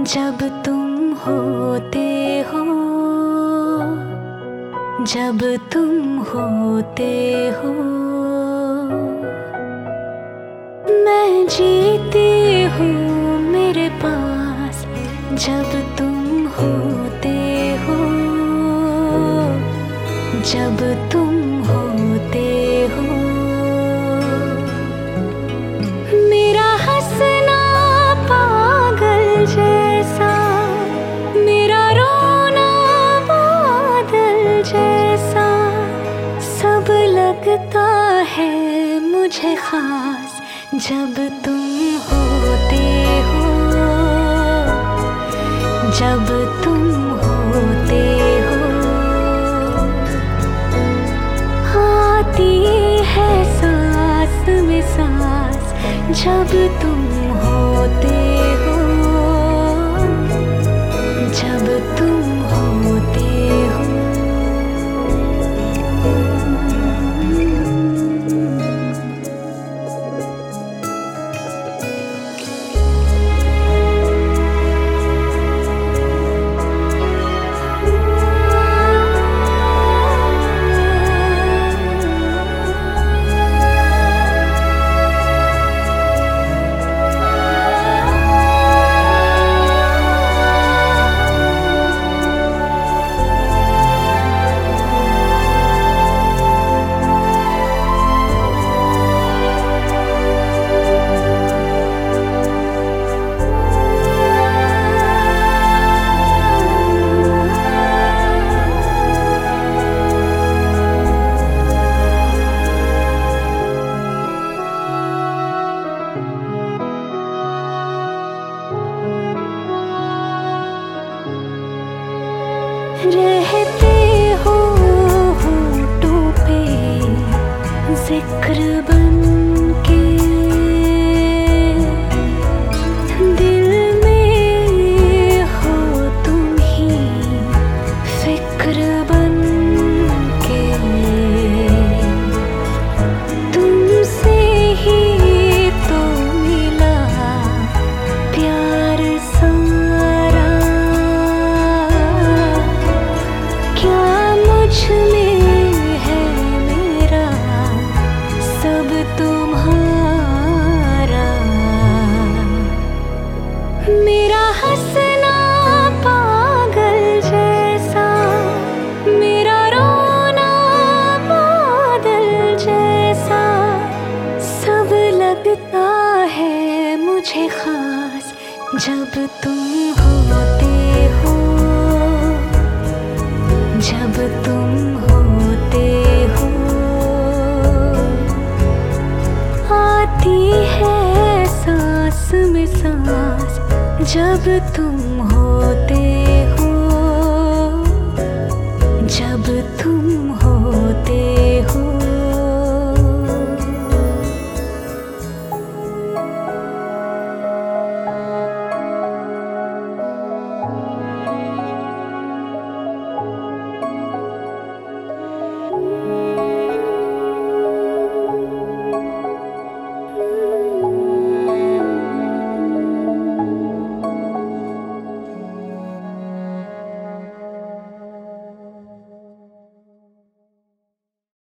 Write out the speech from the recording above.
जब तुम होते हो, जब तुम होते हो, मैं जीती हूँ मेरे पास। जब तुम होते हो, जब तुम होते हो, मेरा हंसना पागल जैसा, मेरा रोना बादल जैसा, सब लगता है मुझे खास। जब तुम होते हो, जब तुम होते हो, आती है सांस में सांस। जब तुम होते हो, जब तुम होते हो, रहते हो होठों पे जिक्र बन के, दिल में हो तुम ही फिक्र बन के। तुमसे ही तो मिला प्यार सारा, क्या मुझ में है मेरा सब तुम्हारा। मेरा हंसना पागल जैसा, मेरा रोना बादल जैसा, सब लगता है मुझे खास। जब तुम होते हो, जब तुम होते हो, आती है सांस में सांस। जब तुम